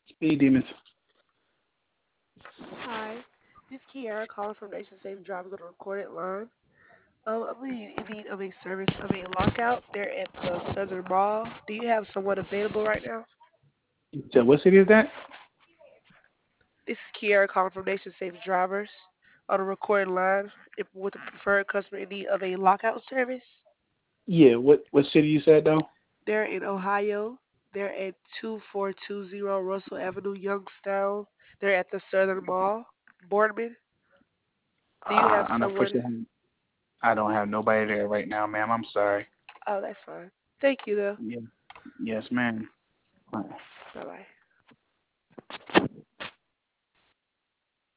Speed demons. Hi, this is Kiara calling from Nation Safe Drivers on a recorded line. I believe in need of a service of a lockout there at the Southern Mall. Do you have someone available right now? So what city is that? This is Kiara calling from Nation Safe Drivers on a recorded line if, with a preferred customer in need of a lockout service. Yeah, what city you said though? They're in Ohio. They're at 2420 Russell Avenue, Youngstown. They're at the Southern Mall, Boardman. Do you have someone? Unfortunately, I don't have nobody there right now, ma'am. I'm sorry. Oh, that's fine. Thank you, though. Yeah, yes, ma'am. Bye bye.